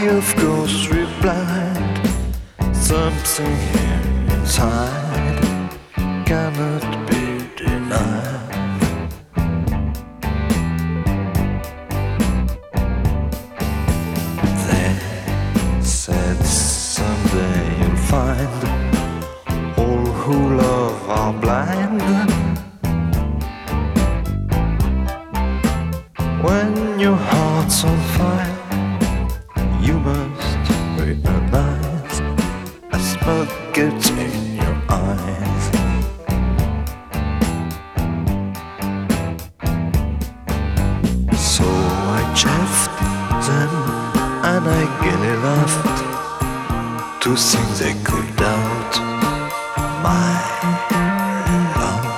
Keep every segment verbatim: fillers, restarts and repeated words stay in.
of course replied, something here inside cannot be denied. They said someday you'll find all who love are blind. When your heart's on fire, you must realize a smoke gets in your eyes. So I chaffed them and I gaily laughed to think they could doubt my love.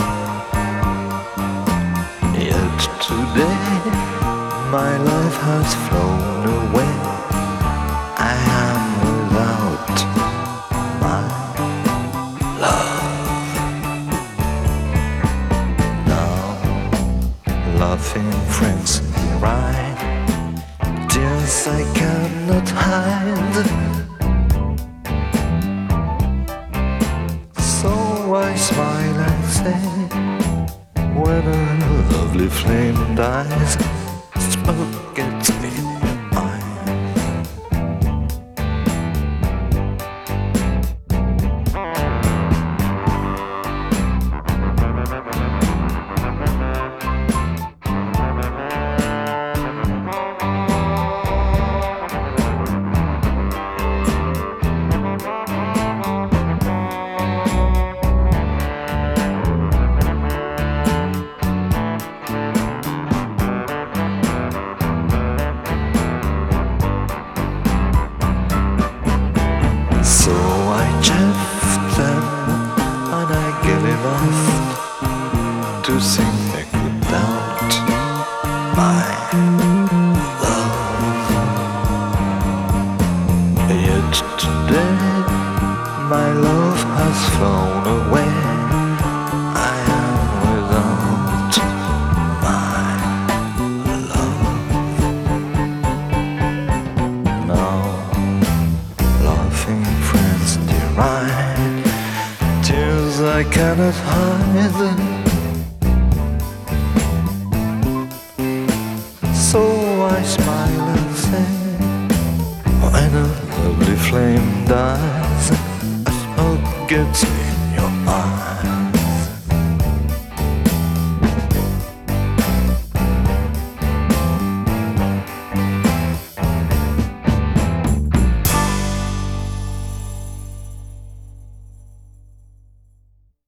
Yet today my life has flown away. I am without my love. Now laughing friends ride, tears I cannot hide. So I smile and say, when a lovely flame dies, smoke gets in your eyes. So I chaffed them and I gaily laughed to think they could doubt my love. Yet today my love has flown away. I am without my love. Now laughing friends deride, tears I cannot hide. So I smile and say, when a lovely flame dies, a smoke gets in